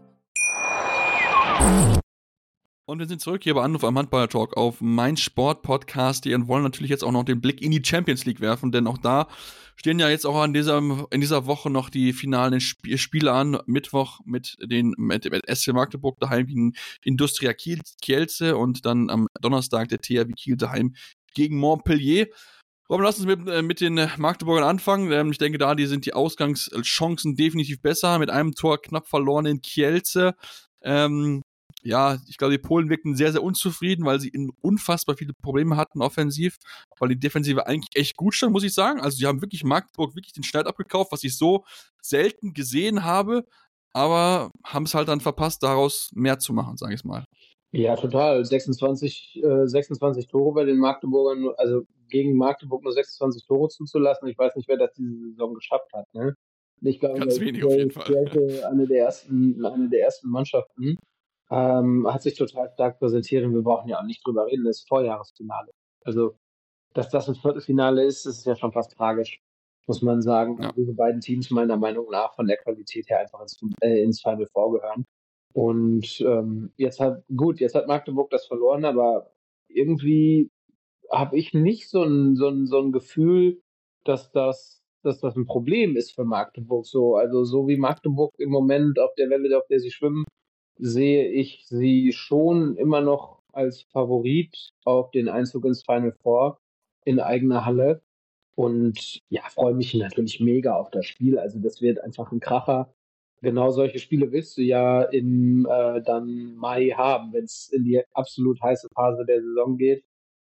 Und wir sind zurück hier bei Anruf am Handball-Talk auf meinsportpodcast.de und wollen natürlich jetzt auch noch den Blick in die Champions League werfen, denn auch da stehen ja jetzt auch in dieser Woche noch die finalen Spiele an. Mittwoch mit SC Magdeburg daheim gegen Industria Kielce und dann am Donnerstag der THW Kiel daheim gegen Montpellier. Robin, lass uns mit den Magdeburgern anfangen. Ich denke, die sind die Ausgangschancen definitiv besser. Mit einem Tor knapp verloren in Kielce. Ich glaube, die Polen wirkten sehr, sehr unzufrieden, weil sie unfassbar viele Probleme hatten offensiv, weil die Defensive eigentlich echt gut stand, muss ich sagen. Also die haben wirklich Magdeburg wirklich den Schneid abgekauft, was ich so selten gesehen habe, aber haben es halt dann verpasst, daraus mehr zu machen, sage ich mal. Ja, total. 26 Tore bei den Magdeburgern, also gegen Magdeburg nur 26 Tore zuzulassen. Ich weiß nicht, wer das diese Saison geschafft hat. Ne? Ich glaube, ganz wenig auf jeden Fall. Eine der ersten Mannschaften. Hat sich total stark präsentiert und wir brauchen ja auch nicht drüber reden, das ist Vorjahresfinale. Also, dass das ein Viertelfinale ist ja schon fast tragisch, muss man sagen. Ja. Diese beiden Teams meiner Meinung nach von der Qualität her einfach ins Final Four gehören. Und jetzt hat Magdeburg das verloren, aber irgendwie habe ich nicht so ein Gefühl, dass das ein Problem ist für Magdeburg. Also so wie Magdeburg im Moment auf der Welle, auf der sie schwimmen, sehe ich sie schon immer noch als Favorit auf den Einzug ins Final Four in eigener Halle. Und ja, freue mich natürlich mega auf das Spiel. Also das wird einfach ein Kracher. Genau solche Spiele willst du ja im dann Mai haben, wenn es in die absolut heiße Phase der Saison geht.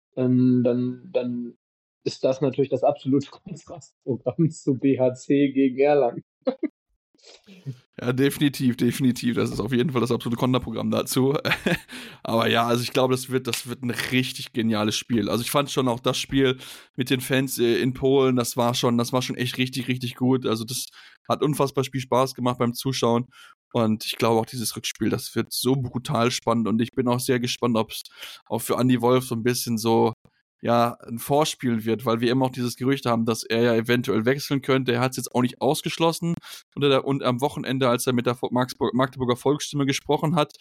Dann ist das natürlich das absolute Kontrastprogramm zu BHC gegen Erlangen. Ja, definitiv. Das ist auf jeden Fall das absolute Konterprogramm dazu. Aber ja, also ich glaube, das wird ein richtig geniales Spiel. Also ich fand schon auch das Spiel mit den Fans in Polen, das war schon echt richtig, richtig gut. Also das hat unfassbar viel Spaß gemacht beim Zuschauen. Und ich glaube auch dieses Rückspiel, das wird so brutal spannend und ich bin auch sehr gespannt, ob es auch für Andy Wolf so ein bisschen so, ja, ein Vorspiel wird, weil wir immer auch dieses Gerücht haben, dass er ja eventuell wechseln könnte. Er hat es jetzt auch nicht ausgeschlossen und am Wochenende, als er mit der Magdeburger Volksstimme gesprochen hat,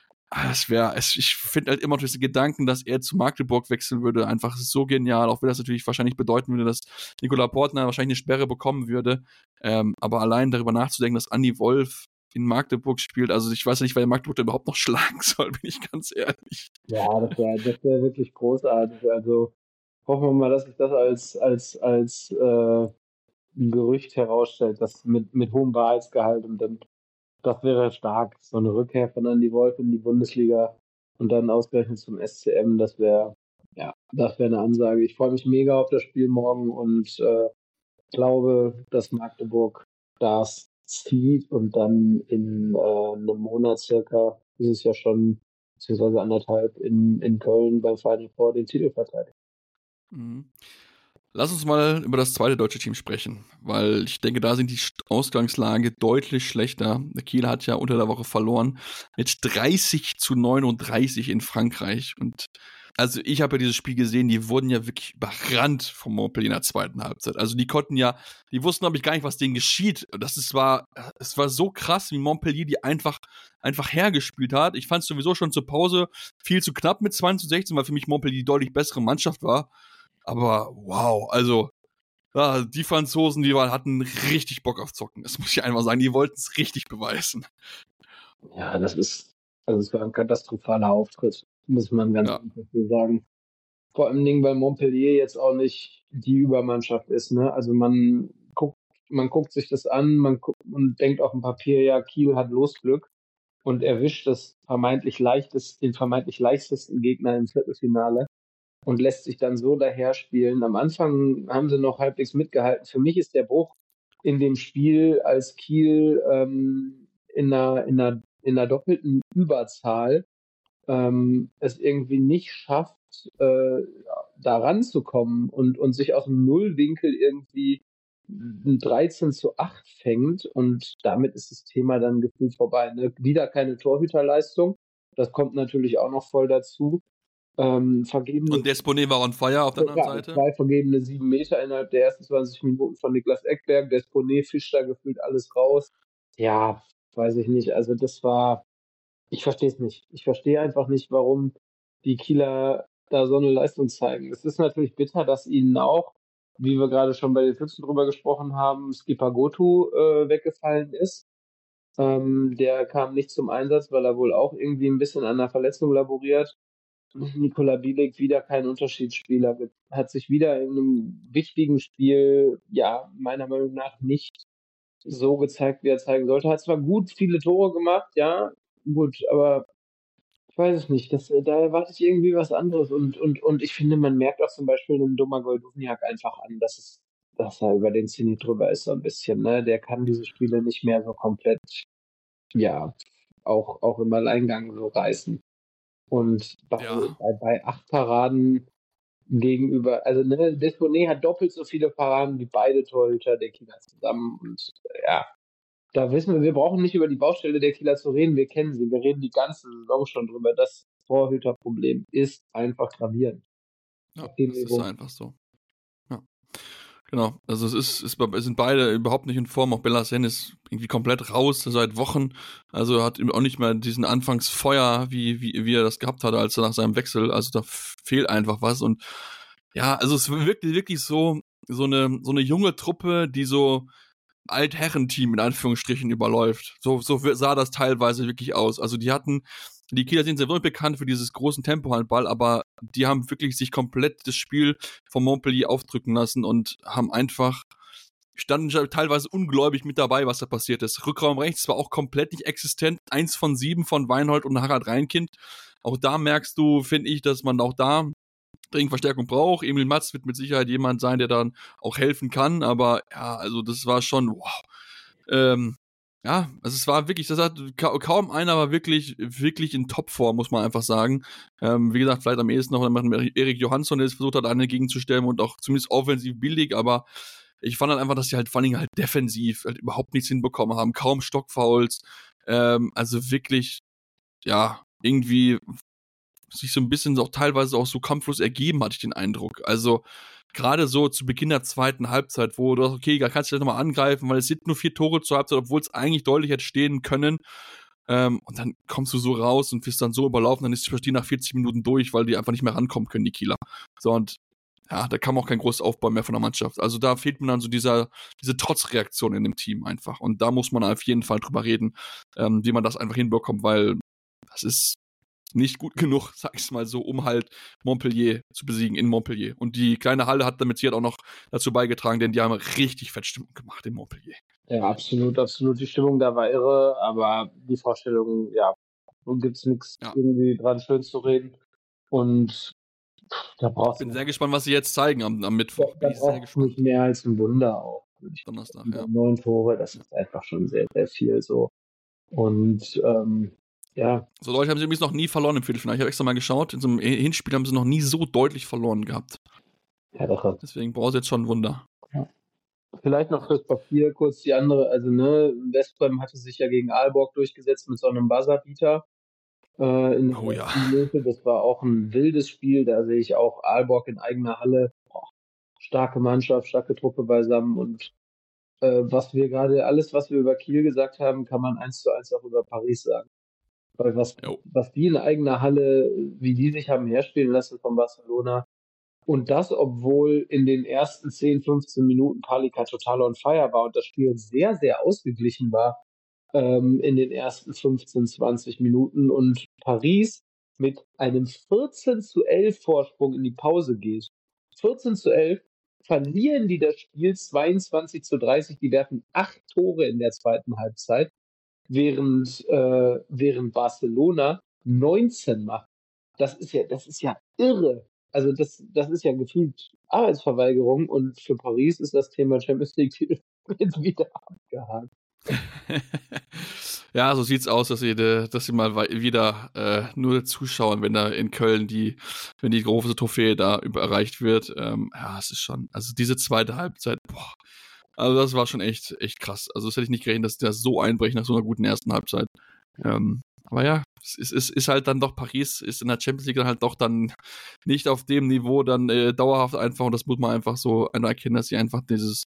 ich finde halt immer noch diese Gedanken, dass er zu Magdeburg wechseln würde, einfach so genial, auch wenn das natürlich wahrscheinlich bedeuten würde, dass Nikola Portner wahrscheinlich eine Sperre bekommen würde. Aber allein darüber nachzudenken, dass Andy Wolf in Magdeburg spielt, also ich weiß ja nicht, wer Magdeburg da überhaupt noch schlagen soll, bin ich ganz ehrlich. Ja, das wär wirklich großartig. Also hoffen wir mal, dass sich das als ein Gerücht herausstellt, das mit hohem Wahrheitsgehalt und dann das wäre stark. So eine Rückkehr von Andy Wolf in die Bundesliga und dann ausgerechnet zum SCM, das wäre eine Ansage. Ich freue mich mega auf das Spiel morgen und glaube, dass Magdeburg das zieht und dann in einem Monat circa, ist es ja schon, beziehungsweise 1,5 in Köln beim Final Four den Titel verteidigt. Mhm. Lass uns mal über das zweite deutsche Team sprechen, weil ich denke, da sind die Ausgangslage deutlich schlechter. Der Kiel hat ja unter der Woche verloren mit 30-39 in Frankreich. Und also ich habe ja dieses Spiel gesehen, die wurden ja wirklich überrannt vom Montpellier in der zweiten Halbzeit. Also die wussten, glaube ich, gar nicht, was denen geschieht. Es war so krass, wie Montpellier die einfach hergespielt hat. Ich fand es sowieso schon zur Pause viel zu knapp mit 20-16, weil für mich Montpellier die deutlich bessere Mannschaft war. Aber wow, also ja, die Franzosen, hatten richtig Bock auf Zocken. Das muss ich einfach sagen, die wollten es richtig beweisen. Ja, es war ein katastrophaler Auftritt, muss man ganz einfach so sagen. Vor allem Dingen, weil Montpellier jetzt auch nicht die Übermannschaft ist, ne? Also man guckt sich das an, und denkt auf dem Papier, ja, Kiel hat Losglück und erwischt den vermeintlich leichtesten Gegner im Viertelfinale und lässt sich dann so daher spielen. Am Anfang haben sie noch halbwegs mitgehalten. Für mich ist der Bruch in dem Spiel, als Kiel in einer doppelten Überzahl es irgendwie nicht schafft, da ranzukommen und sich aus dem Nullwinkel irgendwie ein 13-8 fängt und damit ist das Thema dann gefühlt vorbei. Ne? Wieder keine Torhüterleistung, das kommt natürlich auch noch voll dazu. Und Desponé war on fire auf der anderen Seite. 2 vergebene 7 Meter innerhalb der ersten 20 Minuten von Niklas Ekberg. Desponé fischt da gefühlt alles raus. Ja, weiß ich nicht. Also ich verstehe es nicht. Ich verstehe einfach nicht, warum die Kieler da so eine Leistung zeigen. Es ist natürlich bitter, dass ihnen auch, wie wir gerade schon bei den Füchsen drüber gesprochen haben, Skipper Gotu weggefallen ist. Der kam nicht zum Einsatz, weil er wohl auch irgendwie ein bisschen an einer Verletzung laboriert. Nikola Bielik wieder kein Unterschiedsspieler, hat sich wieder in einem wichtigen Spiel, ja, meiner Meinung nach nicht so gezeigt, wie er zeigen sollte. Hat zwar gut viele Tore gemacht, ja, gut, aber ich weiß es nicht, da erwarte ich irgendwie was anderes und ich finde, man merkt auch zum Beispiel einem Domagoj Duvniak einfach an, dass er über den Zenit drüber ist so ein bisschen, ne, der kann diese Spiele nicht mehr so komplett, ja, auch im Alleingang so reißen. Und bei 8 Paraden gegenüber, also ne, Desponé hat doppelt so viele Paraden wie beide Torhüter der Kieler zusammen. Und ja, da wissen wir brauchen nicht über die Baustelle der Kieler zu reden, wir kennen sie, wir reden die ganze Saison schon drüber. Das Torhüterproblem ist einfach gravierend. Ja, das ist einfach so. Ja. Genau, also es sind beide überhaupt nicht in Form. Auch Bellassem ist irgendwie komplett raus seit Wochen. Also er hat auch nicht mehr diesen Anfangsfeuer, wie er das gehabt hatte, als er nach seinem Wechsel. Also da fehlt einfach was. Und ja, also es wirkt wirklich so eine junge Truppe, die so Altherrenteam in Anführungsstrichen überläuft. So sah das teilweise wirklich aus. Also die Kieler sind sehr wohl bekannt für dieses großen Tempohandball, aber die haben wirklich sich komplett das Spiel von Montpellier aufdrücken lassen und standen teilweise ungläubig mit dabei, was da passiert ist. Rückraum rechts war auch komplett nicht existent. 1 von 7 von Weinhold und Harald Reinkind. Auch da merkst du, finde ich, dass man auch da dringend Verstärkung braucht. Emil Matz wird mit Sicherheit jemand sein, der dann auch helfen kann, aber ja, also das war schon wow. Ja, also es war wirklich, kaum einer war wirklich in Topform, muss man einfach sagen. Wie gesagt, vielleicht am ehesten noch Erik Johansson, der es versucht hat, einen gegenzustellen und auch zumindest offensiv billig, aber ich fand halt einfach, dass sie halt vor allem halt defensiv halt überhaupt nichts hinbekommen haben. Kaum Stockfouls, Also wirklich, ja, irgendwie sich so ein bisschen auch teilweise auch so kampflos ergeben, hatte ich den Eindruck. Also gerade so zu Beginn der zweiten Halbzeit, wo du sagst, okay, da kannst du dich nochmal angreifen, weil es sind nur 4 Tore zur Halbzeit, obwohl es eigentlich deutlich hätte stehen können. Und dann kommst du so raus und wirst dann so überlaufen, dann ist die Partie nach 40 Minuten durch, weil die einfach nicht mehr rankommen können, die Kieler. So, und ja, da kam auch kein großes Aufbau mehr von der Mannschaft. Also da fehlt mir dann so diese Trotzreaktion in dem Team einfach. Und da muss man auf jeden Fall drüber reden, wie man das einfach hinbekommt, weil das ist nicht gut genug, sag ich mal so, um halt Montpellier zu besiegen in Montpellier. Und die kleine Halle hat damit auch noch dazu beigetragen, denn die haben richtig Fettstimmung gemacht in Montpellier. Ja, absolut, absolut. Die Stimmung da war irre, aber die Vorstellung, ja, gibt es nichts irgendwie dran schön zu reden. Und da brauchst du. Ich bin sehr gespannt, was sie jetzt zeigen am Mittwoch. Da brauchst du nicht mehr als ein Wunder auch. Donnerstag, 9 Tore, das ist einfach schon sehr, sehr viel so. Und ja. So Leute haben sie übrigens noch nie verloren im Viertelfinale. Ich habe extra mal geschaut, in so einem Hinspiel haben sie noch nie so deutlich verloren gehabt. Ja, doch. Deswegen brauchst du jetzt schon ein Wunder. Ja. Vielleicht noch fürs Papier kurz die andere, also West Brom hatte sich ja gegen Aalborg durchgesetzt mit so einem Buzzerbeater in der Minute. Das war auch ein wildes Spiel, da sehe ich auch Aalborg in eigener Halle. Starke Mannschaft, starke Truppe beisammen und was wir über Kiel gesagt haben, kann man 1:1 auch über Paris sagen. Weil was die in eigener Halle, wie die sich haben herspielen lassen von Barcelona, und das, obwohl in den ersten 10, 15 Minuten Palika total on fire war und das Spiel sehr, sehr ausgeglichen war in den ersten 15, 20 Minuten und Paris mit einem 14:11 Vorsprung in die Pause geht. 14:11 verlieren die das Spiel 22:30, die werfen 8 Tore in der zweiten Halbzeit, während Barcelona 19 macht. Das ist ja irre. Also das ist ja gefühlt Arbeitsverweigerung und für Paris ist das Thema Champions League wieder abgehakt. Ja, so sieht's aus, dass sie mal wieder nur zuschauen, wenn da in Köln wenn die große Trophäe da erreicht wird. Ja, es ist schon, also diese zweite Halbzeit, boah, also das war schon echt krass. Also das hätte ich nicht gerechnet, dass der so einbrechen nach so einer guten ersten Halbzeit. Aber ja, es ist halt dann doch, Paris ist in der Champions League dann halt doch dann nicht auf dem Niveau dann dauerhaft einfach, und das muss man einfach so anerkennen, dass sie einfach dieses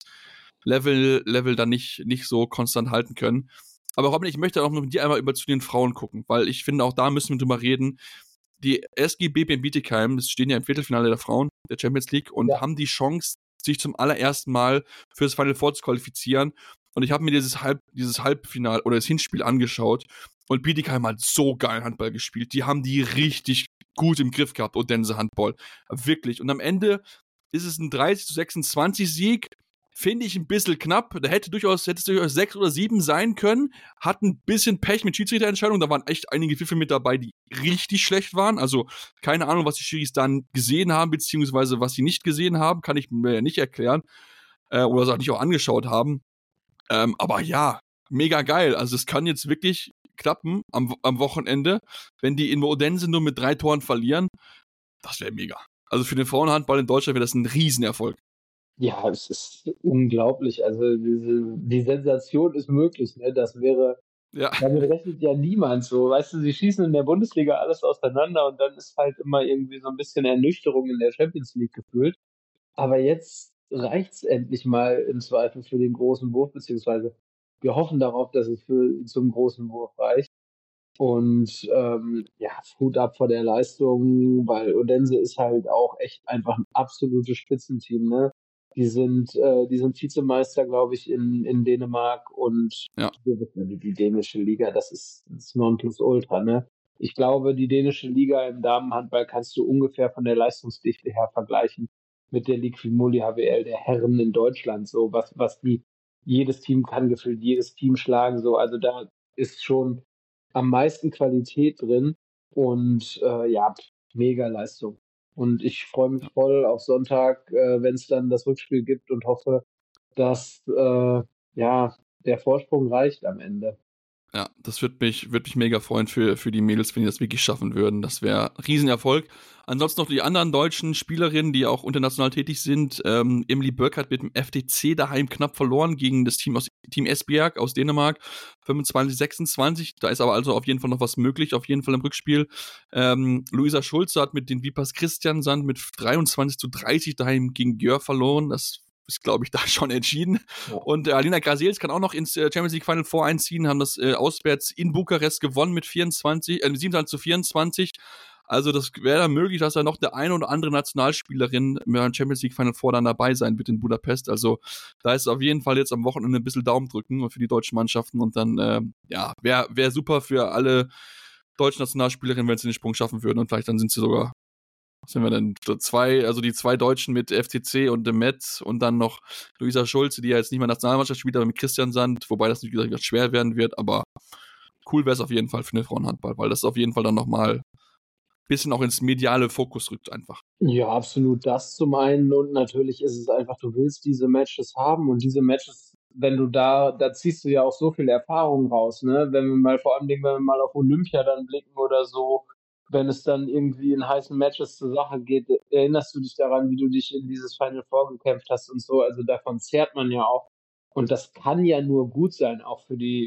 Level dann nicht so konstant halten können. Aber Robin, ich möchte auch noch mit dir einmal zu den Frauen gucken, weil ich finde, auch da müssen wir drüber reden. Die SG BBM Bietigheim, das stehen ja im Viertelfinale der Frauen der Champions League und haben die Chance, sich zum allerersten Mal für das Final Four zu qualifizieren. Und ich habe mir dieses Halbfinale oder das Hinspiel angeschaut und Bietigheim hat so geil Handball gespielt. Die haben die richtig gut im Griff gehabt, Odense Handball. Wirklich. Und am Ende ist es ein 30:26 Sieg. Finde ich ein bisschen knapp. Hätte es durchaus 6 oder 7 sein können. Hat ein bisschen Pech mit Schiedsrichterentscheidungen. Da waren echt einige Pfiffe mit dabei, die richtig schlecht waren. Also keine Ahnung, was die Schiris dann gesehen haben, beziehungsweise was sie nicht gesehen haben. Kann ich mir ja nicht erklären. Oder es nicht auch angeschaut haben. Aber ja, mega geil. Also es kann jetzt wirklich klappen am Wochenende. Wenn die in Odense nur mit 3 Toren verlieren, das wäre mega. Also für den Frauenhandball in Deutschland wäre das ein Riesenerfolg. Ja, es ist unglaublich. Also die Sensation ist möglich. Ne? Das wäre, damit rechnet ja niemand so. Weißt du, sie schießen in der Bundesliga alles auseinander und dann ist halt immer irgendwie so ein bisschen Ernüchterung in der Champions League gefühlt. Aber jetzt reicht's endlich mal im Zweifel für den großen Wurf, beziehungsweise wir hoffen darauf, dass es zum großen Wurf reicht. Und Hut ab vor der Leistung, weil Odense ist halt auch echt einfach ein absolutes Spitzenteam, ne? Die sind Vizemeister, glaube ich, in Dänemark und die dänische Liga, das ist das Nonplusultra, ne? Ich glaube, die dänische Liga im Damenhandball kannst du ungefähr von der Leistungsdichte her vergleichen mit der Ligue Fimoli HWL der Herren in Deutschland, so was jedes Team kann gefühlt jedes Team schlagen, so, also da ist schon am meisten Qualität drin und mega Leistung. Und ich freue mich voll auf Sonntag, wenn es dann das Rückspiel gibt und hoffe, dass der Vorsprung reicht am Ende. Ja, das würde mich mega freuen für die Mädels, wenn die das wirklich schaffen würden. Das wäre ein Riesenerfolg. Ansonsten noch die anderen deutschen Spielerinnen, die auch international tätig sind. Emily Burke hat mit dem FDC daheim knapp verloren gegen das Team Esbjerg aus Dänemark. 25-26. Da ist aber also auf jeden Fall noch was möglich, auf jeden Fall im Rückspiel. Luisa Schulze hat mit den Vipers Kristiansand mit 23-30 daheim gegen Gjør verloren. Das ist, glaube ich, da schon entschieden. Ja. Und Alina Grasels kann auch noch ins Champions League Final Four einziehen, haben das auswärts in Bukarest gewonnen mit 27-24. Also das wäre dann möglich, dass da noch der eine oder andere Nationalspielerin mit einem Champions League Final Four dann dabei sein wird in Budapest. Also da ist auf jeden Fall jetzt am Wochenende ein bisschen Daumen drücken für die deutschen Mannschaften. Und dann, wäre super für alle deutschen Nationalspielerinnen, wenn sie den Sprung schaffen würden. Und vielleicht dann sind sie sogar, was sind wir denn, die zwei Deutschen mit FCC und dem Metz und dann noch Luisa Schulze, die ja jetzt nicht mehr Nationalmannschaft spielt, aber mit Kristiansand, wobei das natürlich schwer werden wird, aber cool wäre es auf jeden Fall für den Frauenhandball, weil das auf jeden Fall dann nochmal ein bisschen auch ins mediale Fokus rückt einfach. Ja, absolut, das zum einen und natürlich ist es einfach, du willst diese Matches haben und diese Matches, wenn du da ziehst du ja auch so viel Erfahrung raus, ne, wenn wir mal auf Olympia dann blicken oder so, wenn es dann irgendwie in heißen Matches zur Sache geht, erinnerst du dich daran, wie du dich in dieses Final Four gekämpft hast und so, also davon zehrt man ja auch. Und das kann ja nur gut sein, auch für die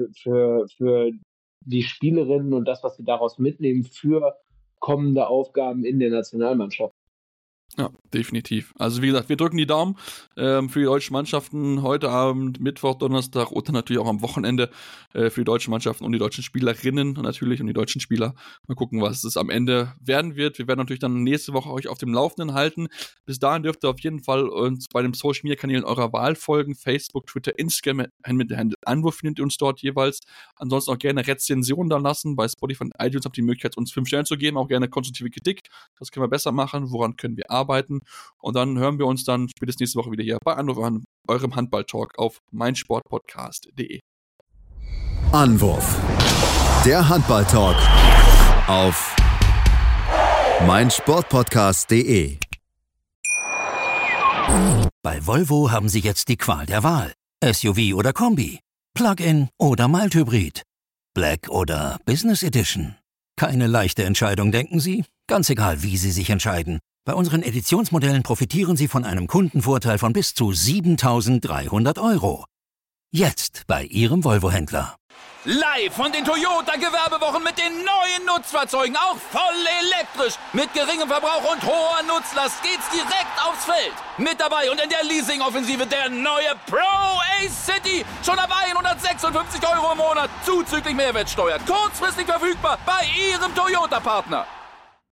Spielerinnen und das, was sie daraus mitnehmen, für kommende Aufgaben in der Nationalmannschaft. Ja, definitiv. Also wie gesagt, wir drücken die Daumen für die deutschen Mannschaften heute Abend, Mittwoch, Donnerstag oder natürlich auch am Wochenende für die deutschen Mannschaften und die deutschen Spielerinnen natürlich und die deutschen Spieler. Mal gucken, was es am Ende werden wird. Wir werden natürlich dann nächste Woche euch auf dem Laufenden halten. Bis dahin dürft ihr auf jeden Fall uns bei den Social Media Kanälen eurer Wahl folgen. Facebook, Twitter, Instagram mit der Handle Anwurf findet ihr uns dort jeweils. Ansonsten auch gerne Rezensionen da lassen. Bei Spotify und iTunes habt ihr die Möglichkeit, uns 5 Sterne zu geben. Auch gerne konstruktive Kritik. Was können wir besser machen? Woran können wir arbeiten? Und dann hören wir uns dann spätestens nächste Woche wieder hier bei Anwurf an eurem Handball-Talk auf meinsportpodcast.de. Anwurf. Der Handball-Talk auf meinsportpodcast.de. Bei Volvo haben Sie jetzt die Qual der Wahl. SUV oder Kombi, Plug-in oder Mild-Hybrid, Black oder Business Edition. Keine leichte Entscheidung, denken Sie? Ganz egal, wie Sie sich entscheiden. Bei unseren Editionsmodellen profitieren Sie von einem Kundenvorteil von bis zu 7.300 €. Jetzt bei Ihrem Volvo-Händler. Live von den Toyota-Gewerbewochen mit den neuen Nutzfahrzeugen, auch voll elektrisch. Mit geringem Verbrauch und hoher Nutzlast geht's direkt aufs Feld. Mit dabei und in der Leasing-Offensive der neue Pro-Ace City. Schon ab 156 € im Monat, zuzüglich Mehrwertsteuer. Kurzfristig verfügbar bei Ihrem Toyota-Partner.